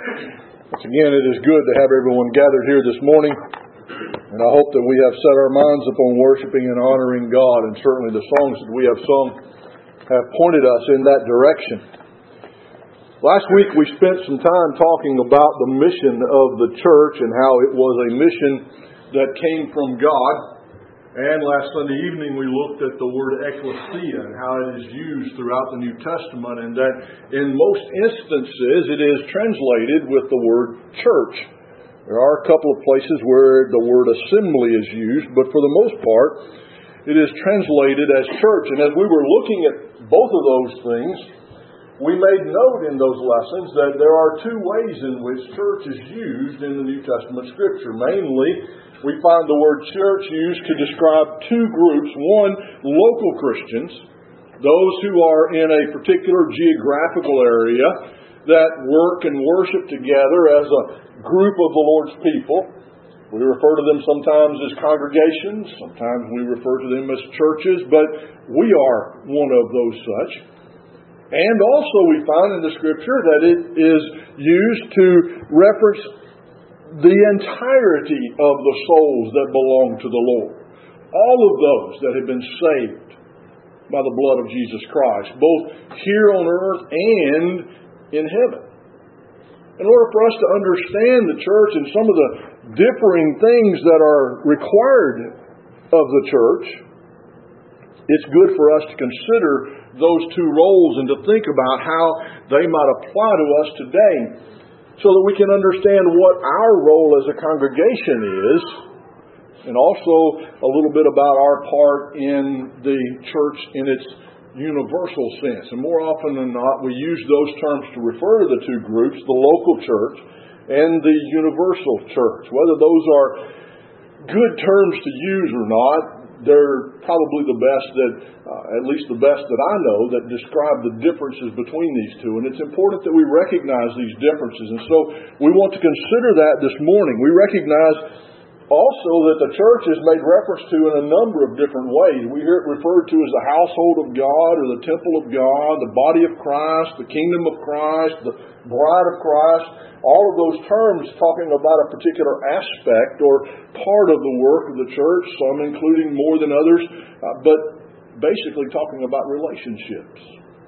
Once again, it is good to have everyone gathered here this morning, and I hope that we have set our minds upon worshiping and honoring God, and certainly the songs that we have sung have pointed us in that direction. Last week we spent some time talking about the mission of the church and how it was a mission that came from God. And last Sunday evening we looked at the word ecclesia and how it is used throughout the New Testament, and that in most instances it is translated with the word church. There are a couple of places where the word assembly is used, but for the most part it is translated as church. And as we were looking at both of those things, we made note in those lessons that there are two ways in which church is used in the New Testament Scripture. Mainly, we find the word church used to describe two groups. One, local Christians, those who are in a particular geographical area that work and worship together as a group of the Lord's people. We refer to them sometimes as congregations, sometimes we refer to them as churches, but we are one of those such. And also we find in the Scripture that it is used to reference the entirety of the souls that belong to the Lord. All of those that have been saved by the blood of Jesus Christ, both here on earth and in heaven. In order for us to understand the church and some of the differing things that are required of the church, it's good for us to consider those two roles and to think about how they might apply to us today, so that we can understand what our role as a congregation is, and also a little bit about our part in the church in its universal sense. And more often than not, we use those terms to refer to the two groups, the local church and the universal church. Whether those are good terms to use or not, they're probably the best that, at least the best that I know, that describe the differences between these two. And it's important that we recognize these differences. And so we want to consider that this morning. We recognize also that the church is made reference to in a number of different ways. We hear it referred to as the household of God, or the temple of God, the body of Christ, the kingdom of Christ, the bride of Christ. All of those terms talking about a particular aspect or part of the work of the church, some including more than others, but basically talking about relationships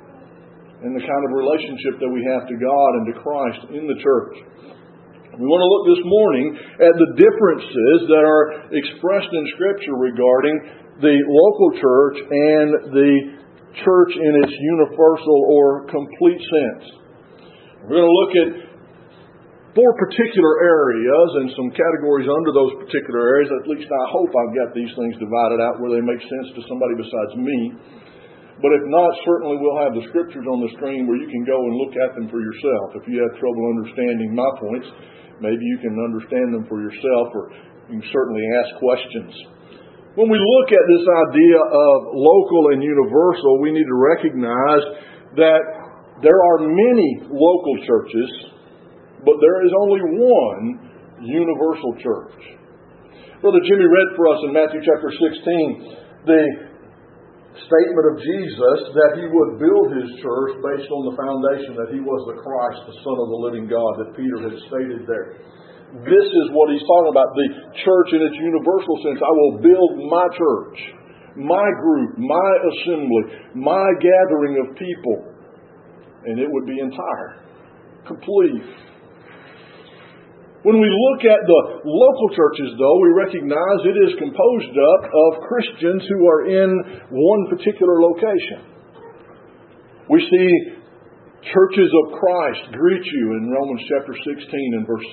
and the kind of relationship that we have to God and to Christ in the church. We want to look this morning at the differences that are expressed in Scripture regarding the local church and the church in its universal or complete sense. We're going to look at four particular areas and some categories under those particular areas. At least I hope I've got these things divided out where they make sense to somebody besides me. But if not, certainly we'll have the Scriptures on the screen where you can go and look at them for yourself. If you have trouble understanding my points, maybe you can understand them for yourself, or you can certainly ask questions. When we look at this idea of local and universal, we need to recognize that there are many local churches, but there is only one universal church. Brother Jimmy read for us in Matthew chapter 16 the statement of Jesus that He would build His church based on the foundation that He was the Christ, the Son of the living God, that Peter had stated there. This is what He's talking about, the church in its universal sense. I will build my church, my group, my assembly, my gathering of people, and it would be entire, complete. When we look at the local churches, though, we recognize it is composed of Christians who are in one particular location. We see churches of Christ greet you in Romans chapter 16 and verse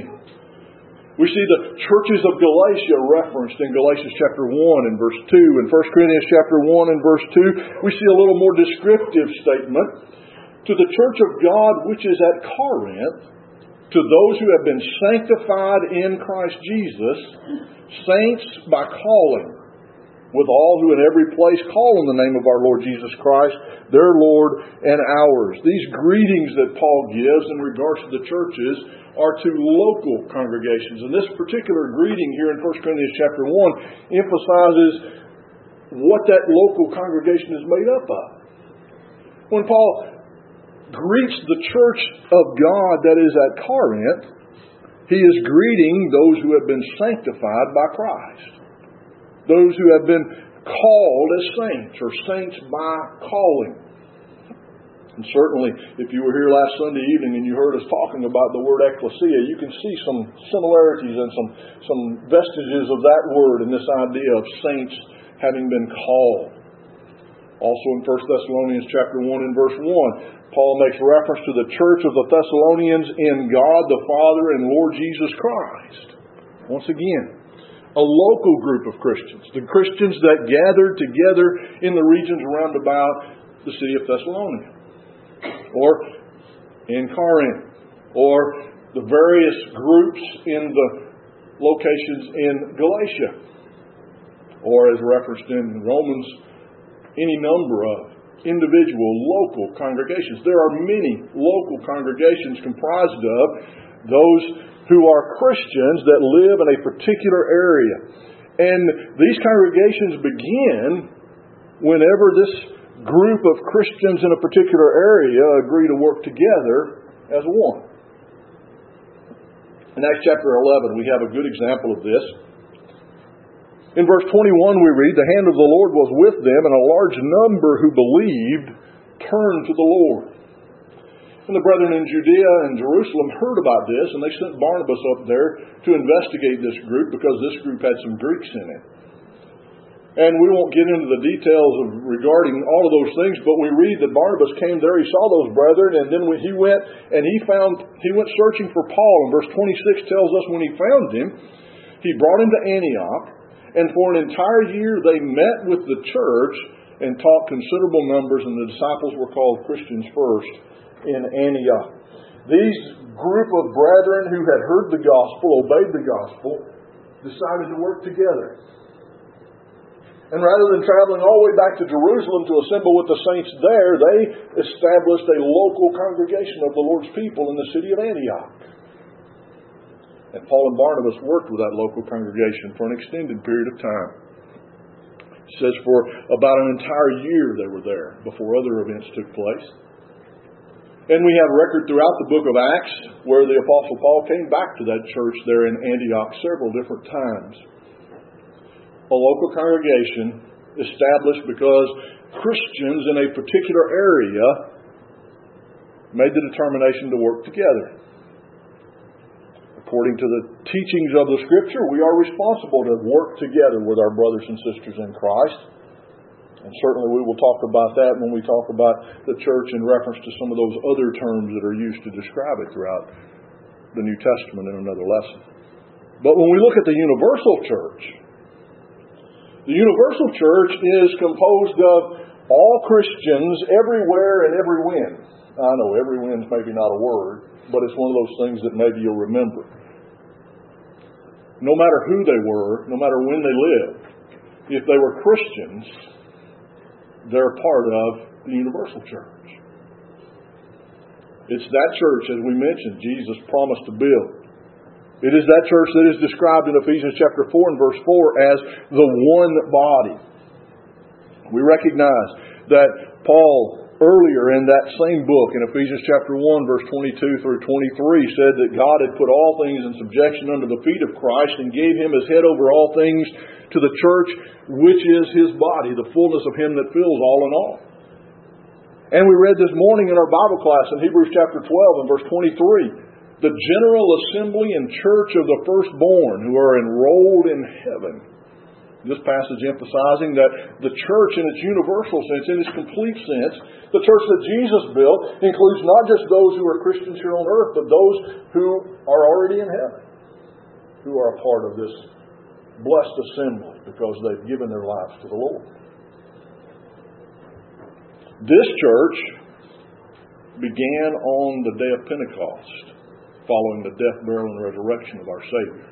16. We see the churches of Galatia referenced in Galatians chapter 1 and verse 2. In 1 Corinthians chapter 1 and verse 2, we see a little more descriptive statement. To the church of God which is at Corinth, to those who have been sanctified in Christ Jesus, saints by calling, with all who in every place call on the name of our Lord Jesus Christ, their Lord and ours. These greetings that Paul gives in regards to the churches are to local congregations. And this particular greeting here in 1 Corinthians chapter 1 emphasizes what that local congregation is made up of. When Paul greets the church of God that is at Corinth, he is greeting those who have been sanctified by Christ. Those who have been called as saints, or saints by calling. And certainly, if you were here last Sunday evening and you heard us talking about the word ecclesia, you can see some similarities and some vestiges of that word in this idea of saints having been called. Also in 1 Thessalonians chapter 1 and verse 1, Paul makes reference to the church of the Thessalonians in God the Father and Lord Jesus Christ. Once again, a local group of Christians, the Christians that gathered together in the regions around about the city of Thessalonica, or in Corinth, or the various groups in the locations in Galatia, or as referenced in Romans, any number of individual local congregations. There are many local congregations comprised of those who are Christians that live in a particular area. And these congregations begin whenever this group of Christians in a particular area agree to work together as one. In Acts chapter 11, we have a good example of this. In verse 21 we read, "The hand of the Lord was with them, and a large number who believed turned to the Lord. And the brethren in Judea and Jerusalem heard about this, and they sent Barnabas up there to investigate this group, because this group had some Greeks in it." And we won't get into the details regarding all of those things, but we read that Barnabas came there, he saw those brethren, and then he went searching for Paul. And verse 26 tells us when he found him, he brought him to Antioch, and for an entire year they met with the church and taught considerable numbers, and the disciples were called Christians first in Antioch. These group of brethren who had heard the gospel, obeyed the gospel, decided to work together. And rather than traveling all the way back to Jerusalem to assemble with the saints there, they established a local congregation of the Lord's people in the city of Antioch. And Paul and Barnabas worked with that local congregation for an extended period of time. It says for about an entire year they were there before other events took place. And we have record throughout the book of Acts where the Apostle Paul came back to that church there in Antioch several different times. A local congregation established because Christians in a particular area made the determination to work together. According to the teachings of the Scripture, we are responsible to work together with our brothers and sisters in Christ. And certainly we will talk about that when we talk about the church in reference to some of those other terms that are used to describe it throughout the New Testament in another lesson. But when we look at the universal church, the universal church is composed of all Christians everywhere and every when. I know every when's maybe not a word, but it's one of those things that maybe you'll remember. No matter who they were, no matter when they lived, if they were Christians, they're part of the universal church. It's that church, as we mentioned, Jesus promised to build. It is that church that is described in Ephesians chapter 4 and verse 4 as the one body. We recognize that Paul, earlier in that same book, in Ephesians chapter 1, verse 22 through 23, said that God had put all things in subjection under the feet of Christ and gave Him as head over all things to the church, which is His body, the fullness of Him that fills all in all. And we read this morning in our Bible class in Hebrews chapter 12 and verse 23, the general assembly and church of the firstborn who are enrolled in heaven. This passage emphasizing that the church in its universal sense, in its complete sense, the church that Jesus built includes not just those who are Christians here on earth, but those who are already in heaven, who are a part of this blessed assembly because they've given their lives to the Lord. This church began on the day of Pentecost, following the death, burial, and resurrection of our Savior.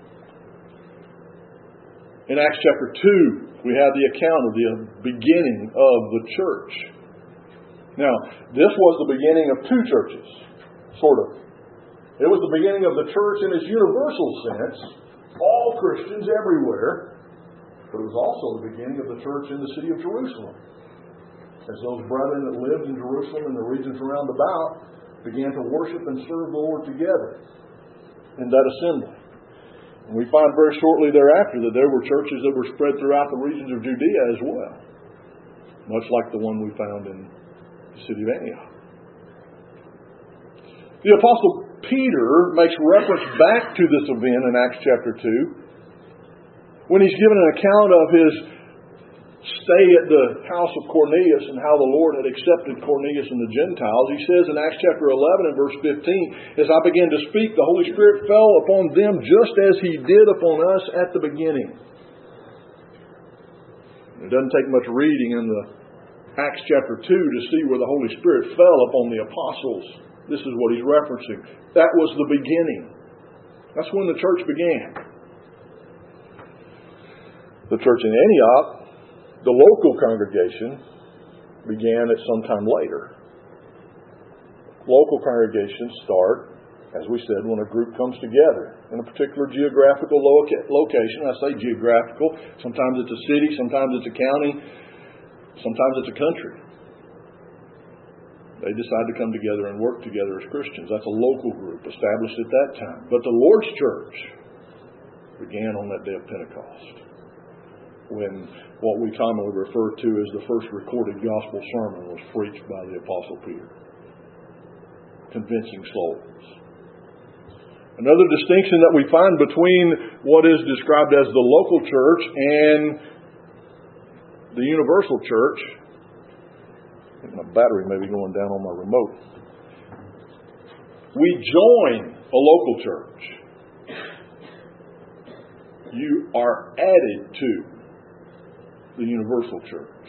In Acts chapter 2, we have the account of the beginning of the church. Now, this was the beginning of two churches, sort of. It was the beginning of the church in its universal sense, all Christians everywhere, but it was also the beginning of the church in the city of Jerusalem. as those brethren that lived in Jerusalem and the regions around about began to worship and serve the Lord together in that assembly. And we find very shortly thereafter that there were churches that were spread throughout the regions of Judea as well, much like the one we found in the city of Antioch. The Apostle Peter makes reference back to this event in Acts chapter 2 when he's given an account of his stay at the house of Cornelius and how the Lord had accepted Cornelius and the Gentiles. He says in Acts chapter 11 and verse 15, "As I began to speak, the Holy Spirit fell upon them just as He did upon us at the beginning." It doesn't take much reading in the Acts chapter 2 to see where the Holy Spirit fell upon the apostles. This is what he's referencing. That was the beginning. That's when the church began. The church in Antioch, the local congregation, began at some time later. Local congregations start, as we said, when a group comes together in a particular geographical location. I say geographical. Sometimes it's a city, sometimes it's a county, sometimes it's a country. They decide to come together and work together as Christians. That's a local group established at that time. But the Lord's church began on that day of Pentecost, when what we commonly refer to as the first recorded gospel sermon was preached by the Apostle Peter, convincing souls. Another distinction that we find between what is described as the local church and the universal church, I think my battery may be going down on my remote. We join a local church. You are added to the universal church.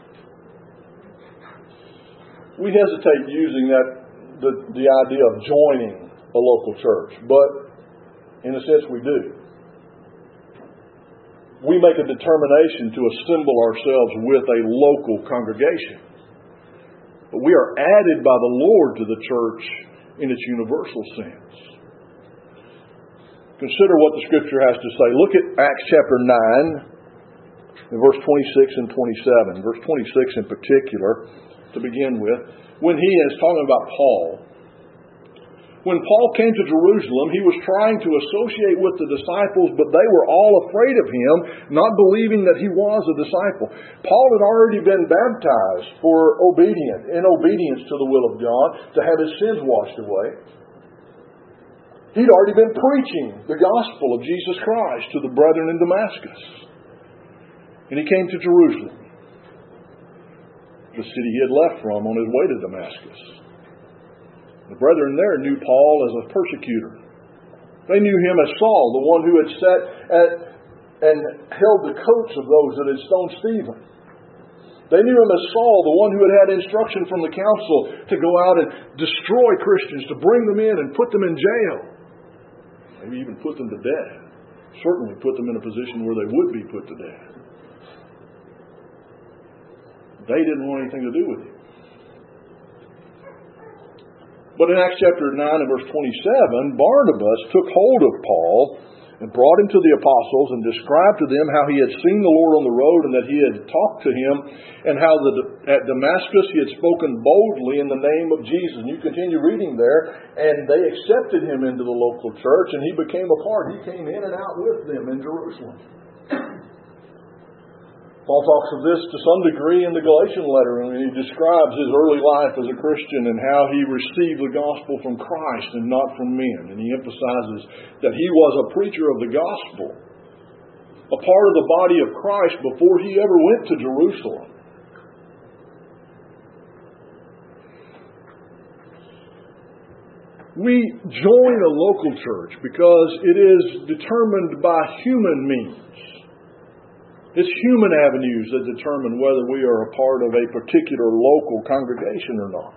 We hesitate using the idea of joining a local church, but in a sense we do. We make a determination to assemble ourselves with a local congregation. But we are added by the Lord to the church in its universal sense. Consider what the Scripture has to say. Look at Acts chapter 9, in verse 26 and 27. Verse 26 in particular, to begin with, when he is talking about Paul. When Paul came to Jerusalem, he was trying to associate with the disciples, but they were all afraid of him, not believing that he was a disciple. Paul had already been baptized in obedience to the will of God, to have his sins washed away. He'd already been preaching the gospel of Jesus Christ to the brethren in Damascus. And he came to Jerusalem, the city he had left from on his way to Damascus. The brethren there knew Paul as a persecutor. They knew him as Saul, the one who had sat and held the coats of those that had stoned Stephen. They knew him as Saul, the one who had had instruction from the council to go out and destroy Christians, to bring them in and put them in jail. Maybe even put them to death. Certainly put them in a position where they would be put to death. They didn't want anything to do with him. But in Acts chapter 9 and verse 27, Barnabas took hold of Paul and brought him to the apostles and described to them how he had seen the Lord on the road and that he had talked to him, and how at Damascus he had spoken boldly in the name of Jesus. And you continue reading there, and they accepted him into the local church, and he became a part. He came in and out with them in Jerusalem. Paul talks of this to some degree in the Galatian letter, and he describes his early life as a Christian and how he received the gospel from Christ and not from men. And he emphasizes that he was a preacher of the gospel, a part of the body of Christ before he ever went to Jerusalem. We join a local church because it is determined by human means. It's human avenues that determine whether we are a part of a particular local congregation or not.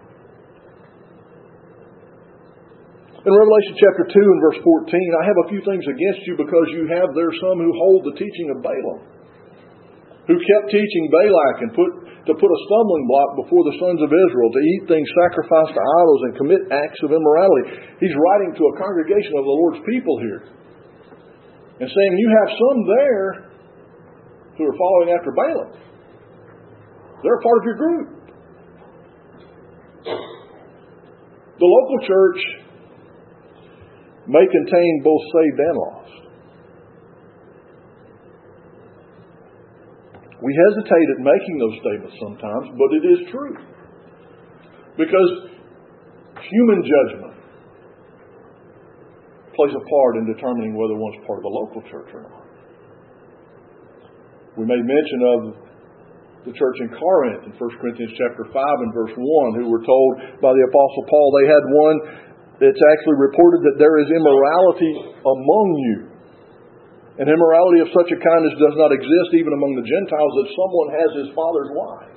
In Revelation chapter 2 and verse 14, I have a few things against you because you have there some who hold the teaching of Balaam, who kept teaching Balak and to put a stumbling block before the sons of Israel, to eat things sacrificed to idols and commit acts of immorality. He's writing to a congregation of the Lord's people here and saying, you have some there who are following after Balaam. They're a part of your group. The local church may contain both saved and lost. We hesitate at making those statements sometimes, but it is true. Because human judgment plays a part in determining whether one's part of the local church or not. We made mention of the church in Corinth in 1 Corinthians chapter 5 and verse 1, who were told by the Apostle Paul they had one that's actually reported that there is immorality among you. And immorality of such a kind as does not exist even among the Gentiles, that someone has his father's wife.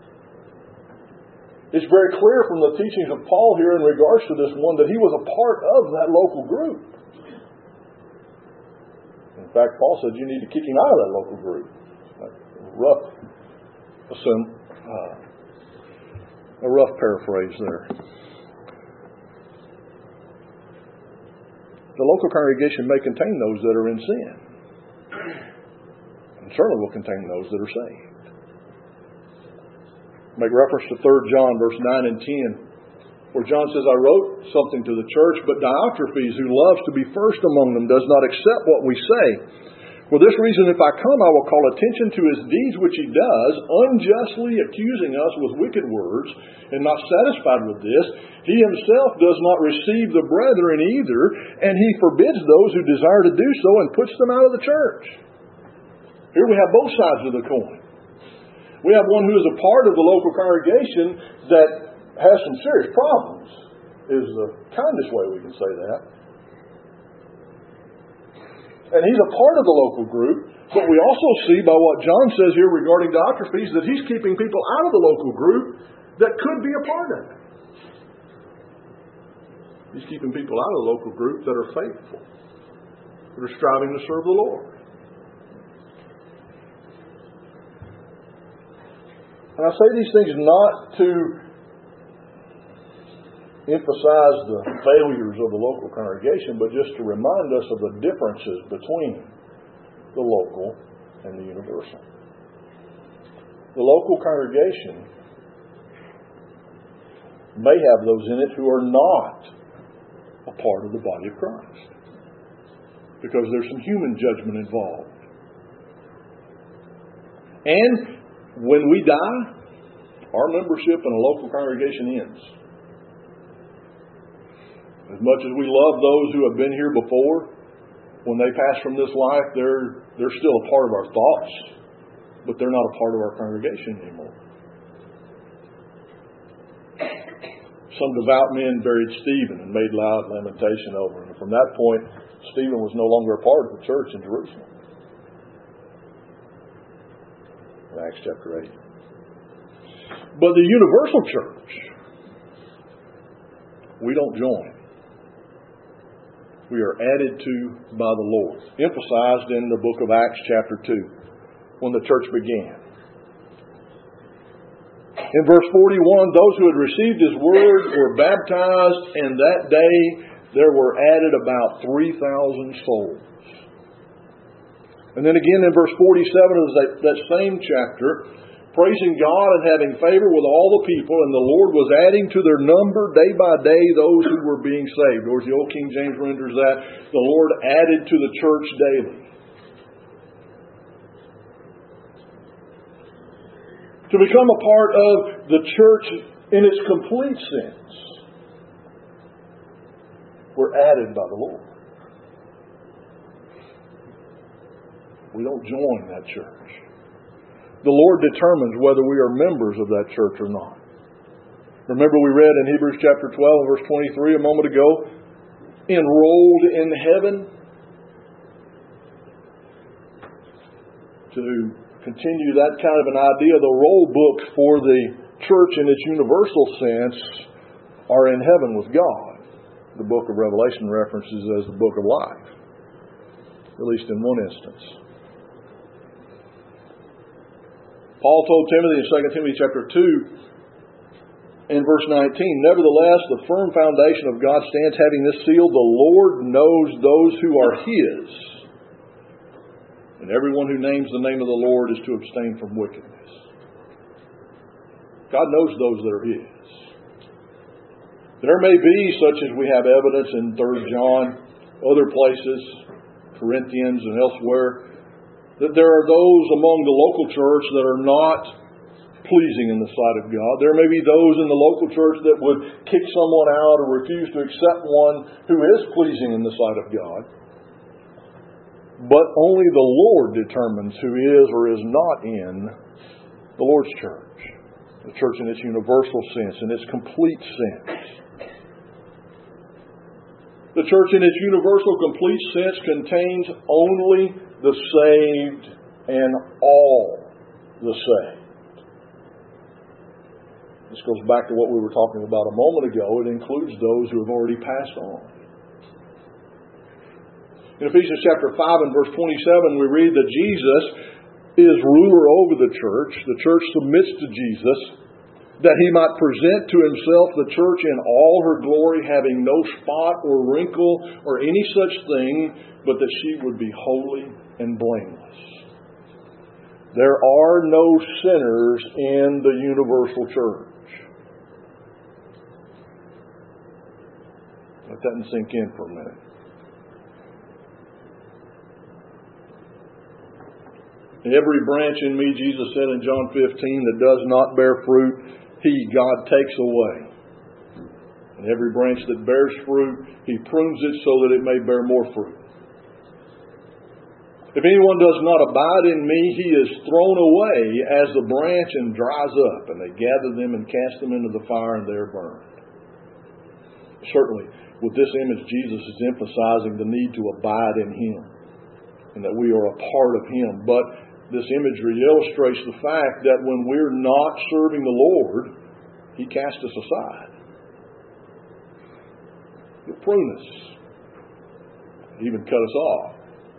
It's very clear from the teachings of Paul here in regards to this one that he was a part of that local group. In fact, Paul said you need to kick him out of that local group. A rough paraphrase there. The local congregation may contain those that are in sin, and certainly will contain those that are saved. Make reference to 3 John verse 9 and 10, where John says, I wrote something to the church, but Diotrephes, who loves to be first among them, does not accept what we say. For this reason, if I come, I will call attention to his deeds which he does, unjustly accusing us with wicked words, and not satisfied with this, he himself does not receive the brethren either, and he forbids those who desire to do so and puts them out of the church. Here we have both sides of the coin. We have one who is a part of the local congregation that has some serious problems, is the kindest way we can say that. And he's a part of the local group, but we also see by what John says here regarding Diotrephes that he's keeping people out of the local group that could be a part of it. He's keeping people out of the local group that are faithful, that are striving to serve the Lord. And I say these things not to emphasize the failures of the local congregation, but just to remind us of the differences between the local and the universal. The local congregation may have those in it who are not a part of the body of Christ, because there's some human judgment involved. And when we die, our membership in a local congregation ends. As much as we love those who have been here before, when they pass from this life, they're still a part of our thoughts, but they're not a part of our congregation anymore. Some devout men buried Stephen and made loud lamentation over him. And from that point, Stephen was no longer a part of the church in Jerusalem. In Acts chapter 8. But the universal church, we don't join. We are added to by the Lord. Emphasized in the book of Acts chapter 2, when the church began. In verse 41, those who had received His word were baptized, and that day there were added about 3,000 souls. And then again in verse 47 of that same chapter, praising God and having favor with all the people, and the Lord was adding to their number day by day those who were being saved. Or as the Old King James renders that, the Lord added to the church daily. To become a part of the church in its complete sense, we're added by the Lord. We don't join that church. The Lord determines whether we are members of that church or not. Remember we read in Hebrews chapter 12 and verse 23 a moment ago, enrolled in heaven. To continue that kind of an idea, the roll books for the church in its universal sense are in heaven with God. The book of Revelation references as the book of life, at least in one instance. Paul told Timothy in 2 Timothy chapter 2 in verse 19, nevertheless, the firm foundation of God stands, having this seal, the Lord knows those who are His. And everyone who names the name of the Lord is to abstain from wickedness. God knows those that are His. There may be, such as we have evidence in 3 John, other places, Corinthians and elsewhere, that there are those among the local church that are not pleasing in the sight of God. There may be those in the local church that would kick someone out or refuse to accept one who is pleasing in the sight of God. But only the Lord determines who is or is not in the Lord's church. The church in its universal sense, in its complete sense. The church in its universal complete sense contains only the saved and all the saved. This goes back to what we were talking about a moment ago. It includes those who have already passed on. In Ephesians chapter 5 and verse 27, we read that Jesus is ruler over the church. The church submits to Jesus, that He might present to Himself the church in all her glory, having no spot or wrinkle or any such thing, but that she would be holy and blameless. There are no sinners in the universal church. Let that sink in for a minute. Every branch in me, Jesus said in John 15, that does not bear fruit, He, God, takes away. And every branch that bears fruit, He prunes it so that it may bear more fruit. If anyone does not abide in me, he is thrown away as the branch and dries up, and they gather them and cast them into the fire, and they are burned. Certainly, with this image, Jesus is emphasizing the need to abide in Him, and that we are a part of Him. But this imagery illustrates the fact that when we're not serving the Lord, He casts us aside. He'll prune us. Even cut us off.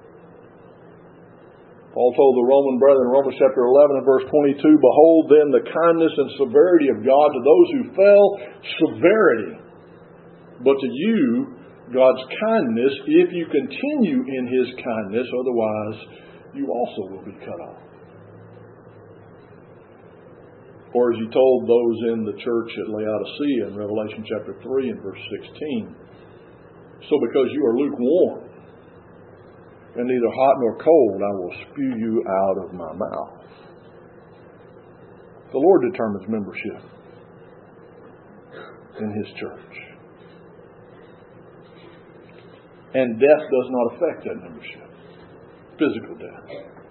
Paul told the Roman brethren in Romans chapter 11 and verse 22, "Behold then the kindness and severity of God to those who fell, severity. But to you, God's kindness, if you continue in His kindness, otherwise you also will be cut off." Or as He told those in the church at Laodicea in Revelation chapter 3 and verse 16, "So because you are lukewarm, and neither hot nor cold, I will spew you out of my mouth." The Lord determines membership in His church. And death does not affect that membership. Physical death.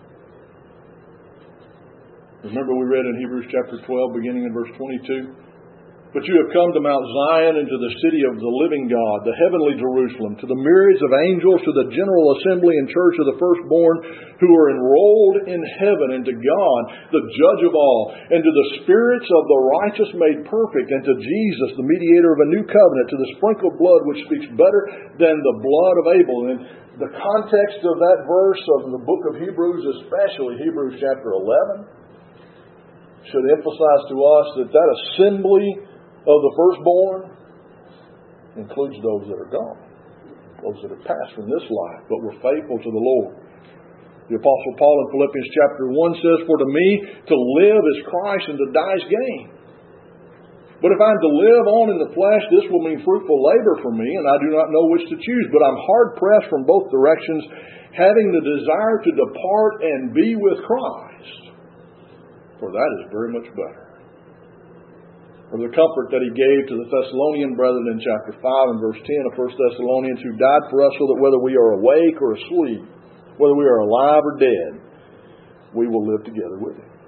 Remember we read in Hebrews chapter 12, beginning in verse 22, "But you have come to Mount Zion and to the city of the living God, the heavenly Jerusalem, to the myriads of angels, to the general assembly and church of the firstborn who are enrolled in heaven, and to God, the judge of all, and to the spirits of the righteous made perfect, and to Jesus, the mediator of a new covenant, to the sprinkled blood which speaks better than the blood of Abel." And the context of that verse of the book of Hebrews, especially Hebrews chapter 11, should emphasize to us that that assembly of the firstborn includes those that are gone, those that have passed from this life, but were faithful to the Lord. The Apostle Paul in Philippians chapter 1 says, "For to me to live is Christ, and to die is gain. But if I am to live on in the flesh, this will mean fruitful labor for me, and I do not know which to choose. But I'm hard pressed from both directions, having the desire to depart and be with Christ, for that is very much better." Or the comfort that he gave to the Thessalonian brethren in chapter 5 and verse 10 of 1 Thessalonians, "Who died for us so that whether we are awake or asleep, whether we are alive or dead, we will live together with Him."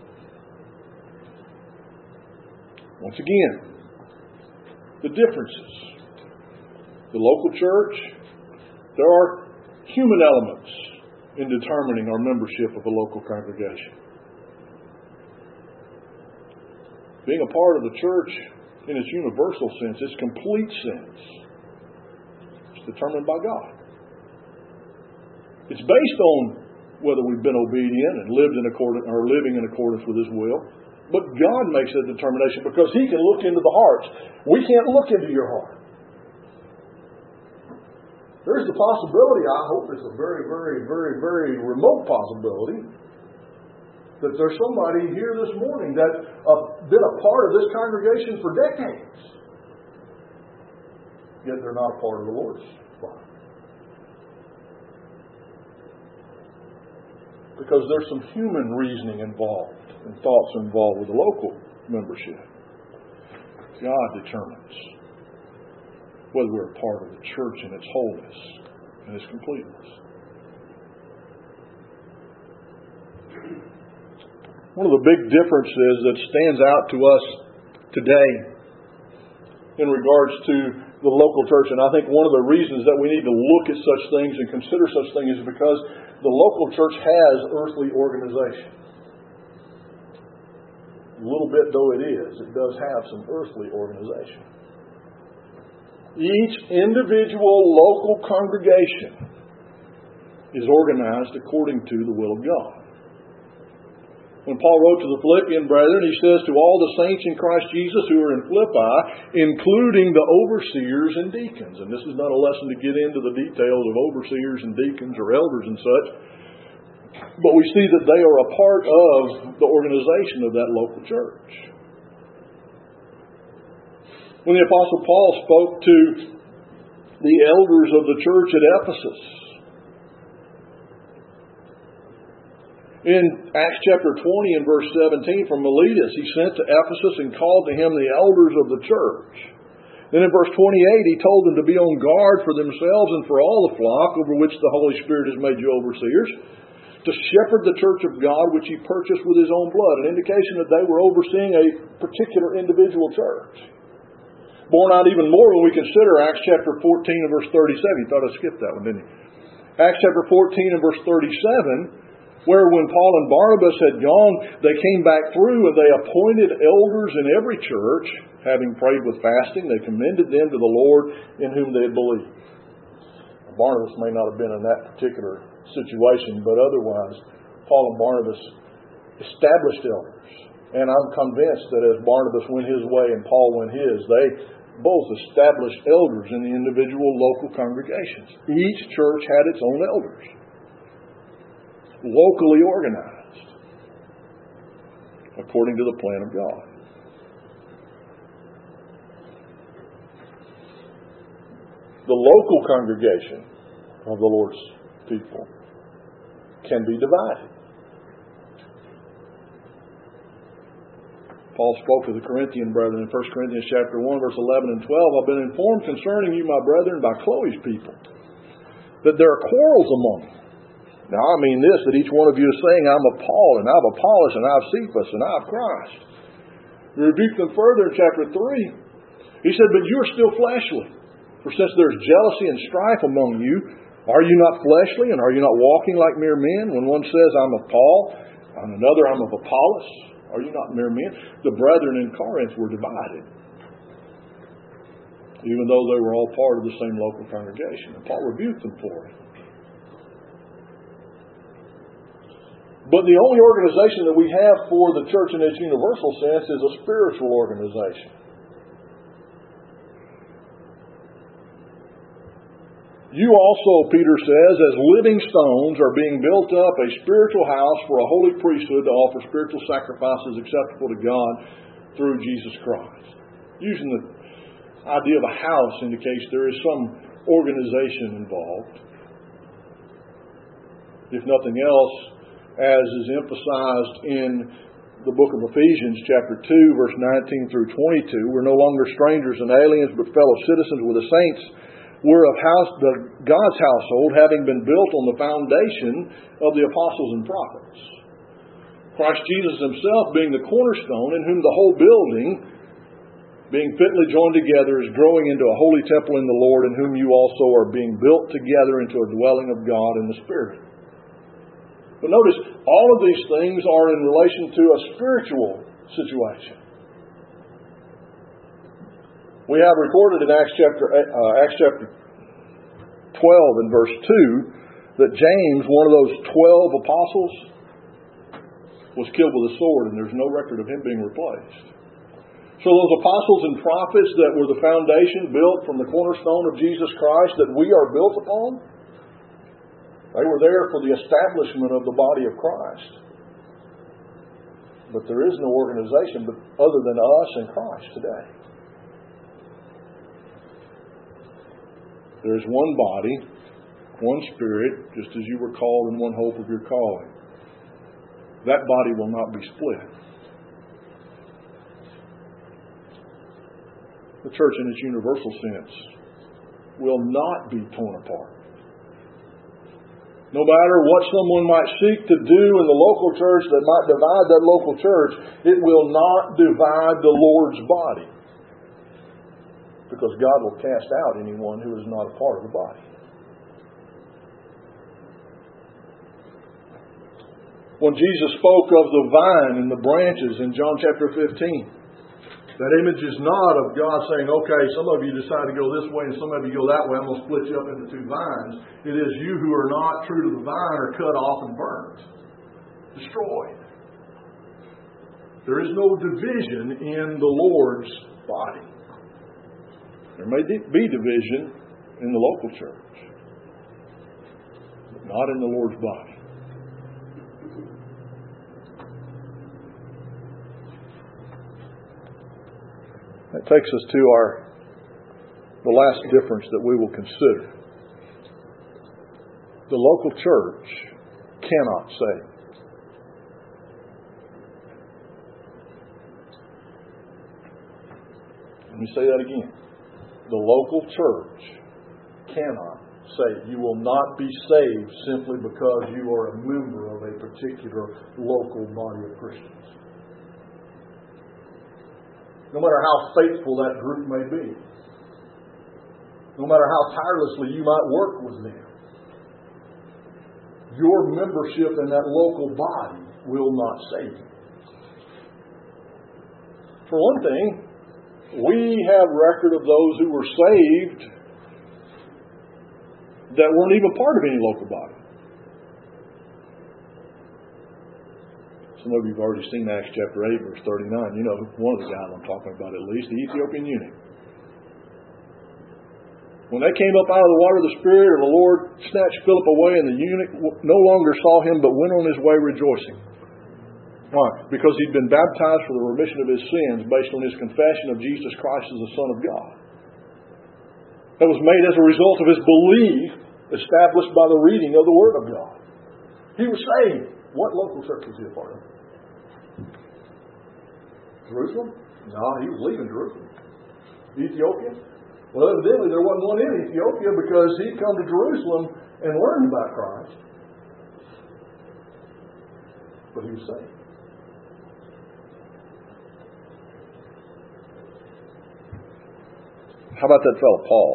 Once again, the differences. The local church, there are human elements in determining our membership of a local congregation. Being a part of the church in its universal sense, its complete sense, is determined by God. It's based on whether we've been obedient and living in accordance with His will. But God makes that determination because He can look into the hearts. We can't look into your heart. There's the possibility, I hope it's a very, very, very, very remote possibility, that there's somebody here this morning that's been a part of this congregation for decades. yet they're not a part of the Lord's body. Because there's some human reasoning involved and thoughts involved with the local membership. God determines whether we're a part of the church in its wholeness and its completeness. One of the big differences that stands out to us today in regards to the local church, and I think one of the reasons that we need to look at such things and consider such things is because the local church has earthly organization. A little bit though it is, it does have some earthly organization. Each individual local congregation is organized according to the will of God. When Paul wrote to the Philippian brethren, he says, to all the saints in Christ Jesus who are in Philippi, including the overseers and deacons. And this is not a lesson to get into the details of overseers and deacons or elders and such. But we see that they are a part of the organization of that local church. When the Apostle Paul spoke to the elders of the church at Ephesus, in Acts chapter 20 and verse 17 from Miletus, he sent to Ephesus and called to him the elders of the church. Then in verse 28, he told them to be on guard for themselves and for all the flock over which the Holy Spirit has made you overseers, to shepherd the church of God which he purchased with his own blood. An indication that they were overseeing a particular individual church. Borne out even more when we consider Acts chapter 14 and verse 37. You thought I skipped that one, didn't you? Acts chapter 14 and verse 37, where when Paul and Barnabas had gone, they came back through and they appointed elders in every church, having prayed with fasting, they commended them to the Lord in whom they had believed. Barnabas may not have been in that particular situation, but otherwise, Paul and Barnabas established elders. And I'm convinced that as Barnabas went his way and Paul went his, they both established elders in the individual local congregations. Each church had its own elders, locally organized, according to the plan of God. The local congregation of the Lord's people can be divided. Paul spoke to the Corinthian brethren in 1 Corinthians chapter 1, verse 11 and 12. I've been informed concerning you, my brethren, by Chloe's people, that there are quarrels among you. Now I mean this, that each one of you is saying, I'm of Paul, and I'm of Apollos, and I'm of Cephas, and I'm of Christ. He rebuked them further in chapter 3. He said, but you are still fleshly. For since there is jealousy and strife among you, are you not fleshly, and are you not walking like mere men? When one says, I'm of Paul, and another, I'm of Apollos, are you not mere men? The brethren in Corinth were divided, even though they were all part of the same local congregation. And Paul rebuked them for it. But the only organization that we have for the church in its universal sense is a spiritual organization. You also, Peter says, as living stones are being built up a spiritual house for a holy priesthood to offer spiritual sacrifices acceptable to God through Jesus Christ. Using the idea of a house indicates there is some organization involved. If nothing else, as is emphasized in the book of Ephesians, chapter 2, verse 19 through 22, we're no longer strangers and aliens, but fellow citizens with the saints. We're of God's household, having been built on the foundation of the apostles and prophets. Christ Jesus himself being the cornerstone, in whom the whole building, being fitly joined together, is growing into a holy temple in the Lord, in whom you also are being built together into a dwelling of God in the Spirit. But notice, all of these things are in relation to a spiritual situation. We have recorded in Acts chapter 12 and verse 2 that James, one of those 12 apostles, was killed with a sword, and there's no record of him being replaced. So those apostles and prophets that were the foundation built from the cornerstone of Jesus Christ that we are built upon, they were there for the establishment of the body of Christ. But there is no organization other than us and Christ today. There is one body, one Spirit, just as you were called in one hope of your calling. That body will not be split. The church in its universal sense will not be torn apart. No matter what someone might seek to do in the local church that might divide that local church, it will not divide the Lord's body. Because God will cast out anyone who is not a part of the body. When Jesus spoke of the vine and the branches in John chapter 15, that image is not of God saying, okay, some of you decide to go this way and some of you go that way. I'm going to split you up into two vines. It is you who are not true to the vine are cut off and burned. Destroyed. There is no division in the Lord's body. There may be division in the local church, but not in the Lord's body. That takes us to the last difference that we will consider. The local church cannot save. Let me say that again. The local church cannot save. You will not be saved simply because you are a member of a particular local body of Christians. No matter how faithful that group may be. No matter how tirelessly you might work with them. Your membership in that local body will not save you. For one thing, we have record of those who were saved that weren't even part of any local body. Some of you have already seen Acts chapter 8, verse 39. You know one of the guys I'm talking about at least, the Ethiopian eunuch. When they came up out of the water of the Spirit, the Lord snatched Philip away, and the eunuch no longer saw him, but went on his way rejoicing. Why? Because he'd been baptized for the remission of his sins based on his confession of Jesus Christ as the Son of God. That was made as a result of his belief established by the reading of the Word of God. He was saved. What local church was he a part of? Jerusalem? No, he was leaving Jerusalem. Ethiopia? Well, evidently there wasn't one in Ethiopia because he'd come to Jerusalem and learned about Christ. But he was saved. How about that fellow Paul?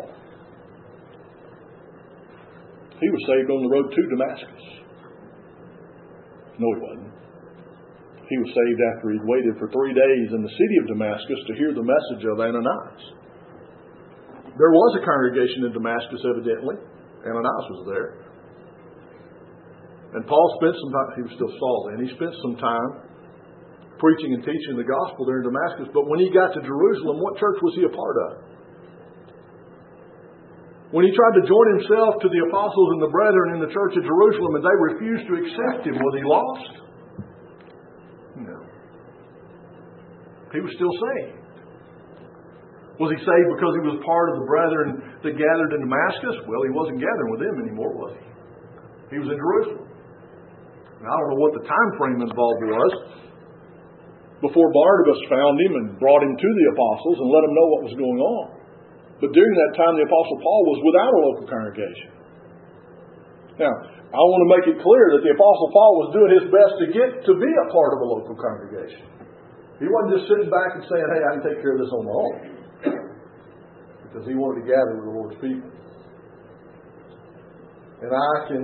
He was saved on the road to Damascus. No, he wasn't. He was saved after he'd waited for 3 days in the city of Damascus to hear the message of Ananias. There was a congregation in Damascus, evidently. Ananias was there. And Paul spent some time, he was still Saul then, he spent some time preaching and teaching the gospel there in Damascus. But when he got to Jerusalem, what church was he a part of? When he tried to join himself to the apostles and the brethren in the church of Jerusalem and they refused to accept him, was he lost? No. He was still saved. Was he saved because he was part of the brethren that gathered in Damascus? Well, he wasn't gathering with them anymore, was he? He was in Jerusalem. Now, I don't know what the time frame involved was before Barnabas found him and brought him to the apostles and let them know what was going on. But during that time, the Apostle Paul was without a local congregation. Now, I want to make it clear that the Apostle Paul was doing his best to get to be a part of a local congregation. He wasn't just sitting back and saying, hey, I can take care of this on my own. Because he wanted to gather with the Lord's people. And I can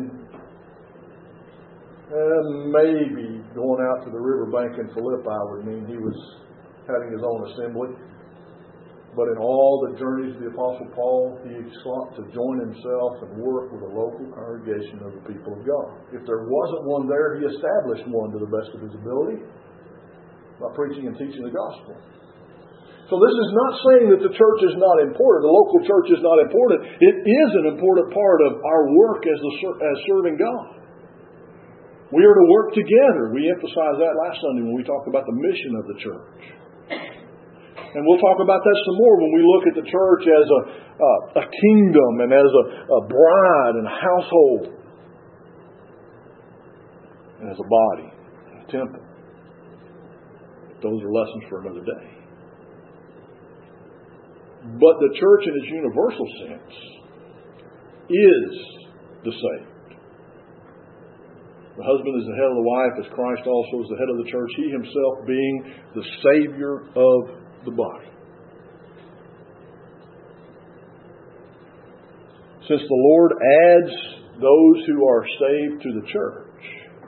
maybe going out to the riverbank in Philippi would mean he was having his own assembly. But in all the journeys of the Apostle Paul, he sought to join himself and work with a local congregation of the people of God. If there wasn't one there, he established one to the best of his ability by preaching and teaching the gospel. So this is not saying that the church is not important. The local church is not important. It is an important part of our work as serving God. We are to work together. We emphasized that last Sunday when we talked about the mission of the church. And we'll talk about that some more when we look at the church as a kingdom and as a bride and a household. And as a body and a temple. Those are lessons for another day. But the church in its universal sense is the saved. The husband is the head of the wife, as Christ also is the head of the church, He Himself being the Savior of the body. Since the Lord adds those who are saved to the church,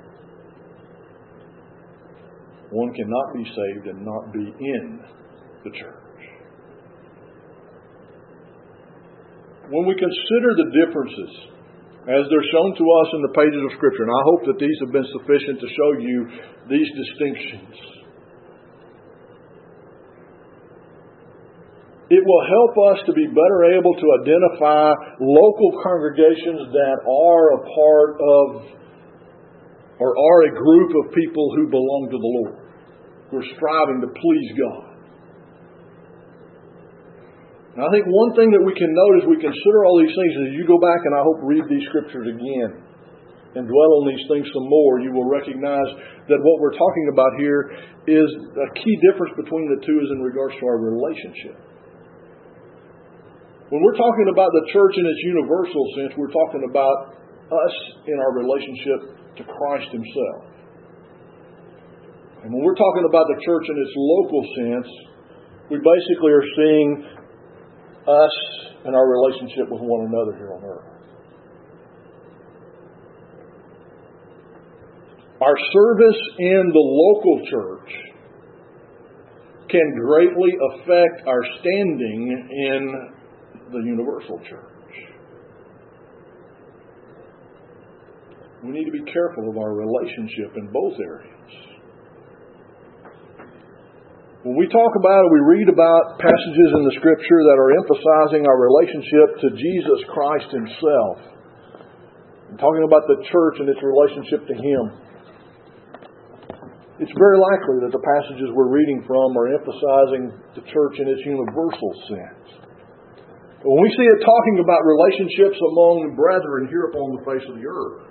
one cannot be saved and not be in the church. When we consider the differences as they're shown to us in the pages of Scripture, and I hope that these have been sufficient to show you these distinctions, it will help us to be better able to identify local congregations that are a part of or are a group of people who belong to the Lord, who are striving to please God. And I think one thing that we can note as we consider all these things, as you go back and I hope read these Scriptures again and dwell on these things some more, you will recognize that what we're talking about here is a key difference between the two is in regards to our relationship. When we're talking about the church in its universal sense, we're talking about us in our relationship to Christ Himself. And when we're talking about the church in its local sense, we basically are seeing us and our relationship with one another here on earth. Our service in the local church can greatly affect our standing in the universal church. We need to be careful of our relationship in both areas. When we talk about, we read about passages in the Scripture that are emphasizing our relationship to Jesus Christ Himself, and talking about the church and its relationship to Him, it's very likely that the passages we're reading from are emphasizing the church in its universal sense. When we see it talking about relationships among brethren here upon the face of the earth,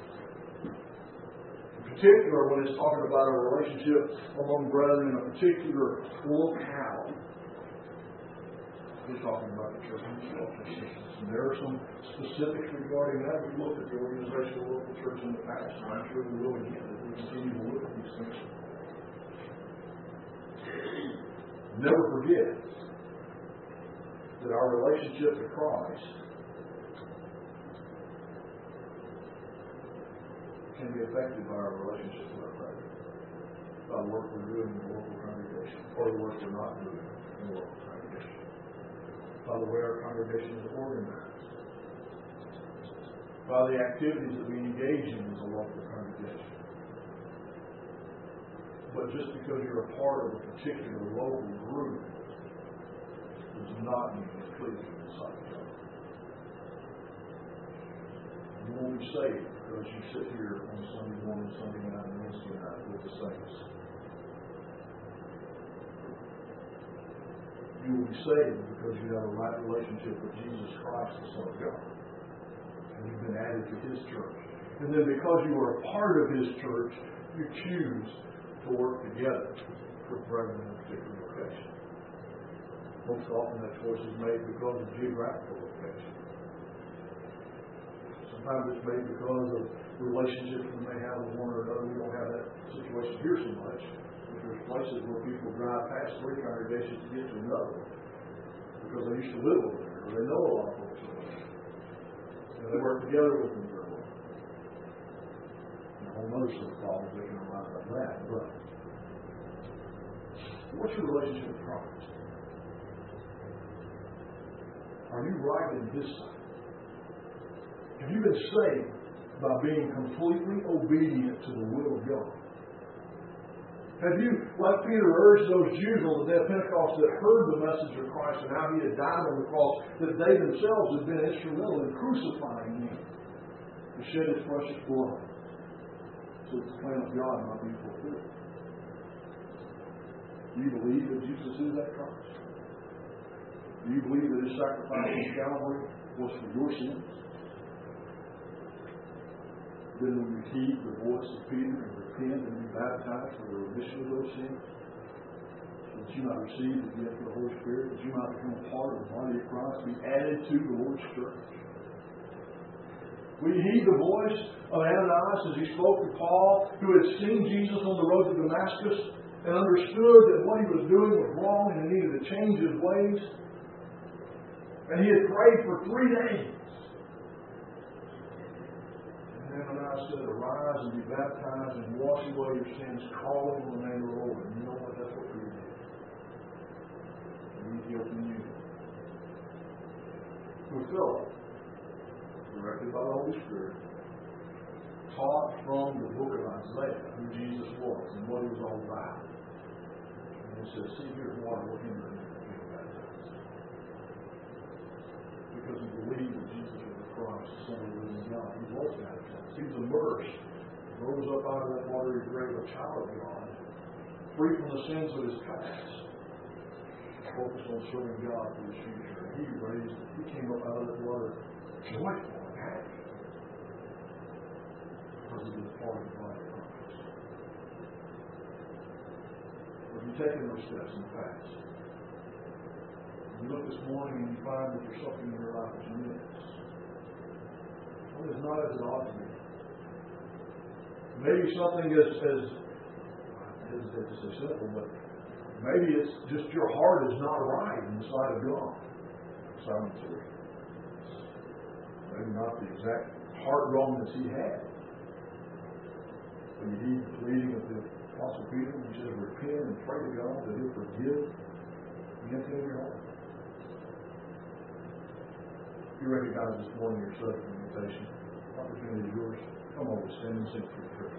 in particular when it's talking about a relationship among brethren in a particular locale, we're talking about the church itself. And there are some specifics regarding that. We've looked at the organization of the local church in the past, and I'm sure we will again as we continue to look at these things. Never forget that our relationship to Christ can be affected by our relationship with our brethren, by the work we're doing in the local congregation, or the work we're not doing in the local congregation, by the way our congregation is organized, by the activities that we engage in as a local congregation. But just because you're a part of a particular local group does not mean it's pleasing in the sight of God. You won't be saved because you sit here on Sunday morning, Sunday night, and Wednesday night with the saints. You will be saved because you have a right relationship with Jesus Christ, the Son of God. And you've been added to His church. And then because you are a part of His church, you choose to work together for brethren in a particular location. Most often that choice is made because of geographical location. Sometimes it's made because of relationships we may have with one another. We don't have that situation here so much. But there's places where people drive past three congregations to get to another because they used to live over there, or they know a lot of folks over there. And they work together with them very well. And a whole other set of problems that can arise out of that. But what's your relationship with Christ? Are you right in His sight? Have you been saved by being completely obedient to the will of God? Have you, like Peter urged those Jews on the day of Pentecost that heard the message of Christ and how He had died on the cross, that they themselves had been instrumental in crucifying Him to shed His precious blood so that the plan of God might be fulfilled? Do you believe that Jesus is that Christ? Do you believe that His sacrifice on Calvary was for your sins? Then will you heed the voice of Peter and repent and be baptized for the remission of those sins? So that you might receive the gift of the Holy Spirit, that you might become a part of the body of Christ, be added to the Lord's church. Will you heed the voice of Ananias as he spoke to Paul, who had seen Jesus on the road to Damascus and understood that what he was doing was wrong and he needed to change his ways? And he had prayed for 3 days. And Ananias said, "Arise and be baptized and wash away your sins, calling on the name of the Lord." And you know what? That's what Peter did. And he guilty you. With Philip, directed by the Holy Spirit, taught from the book of Isaiah who Jesus was and what He was all about. And He says, "See, here's water, what hinders you from being baptized?" Because he believed that Jesus was the Christ, the Son of the living God. He was baptized. He was immersed, rose up out of that watery grave, a child of God, free from the sins of his past, focused on serving God for His future. And he came up out of that water joyful. Because he was part of the body of Christ. Have you taken those steps in the past? You look this morning and you find that there's something in your life that you miss. Well, it's not as it ought to be. Maybe something as I hesitate to say simple, but maybe it's just your heart is not right in the sight of God. Simon Peter. Maybe not the exact heart wrongness he had. But you heed the leading of the Apostle Peter, when he says, "Repent and pray to God that He'll forgive the empty of your heart." You recognize this morning your subject invitation. Opportunity is yours. Come on, stand and sing for your church.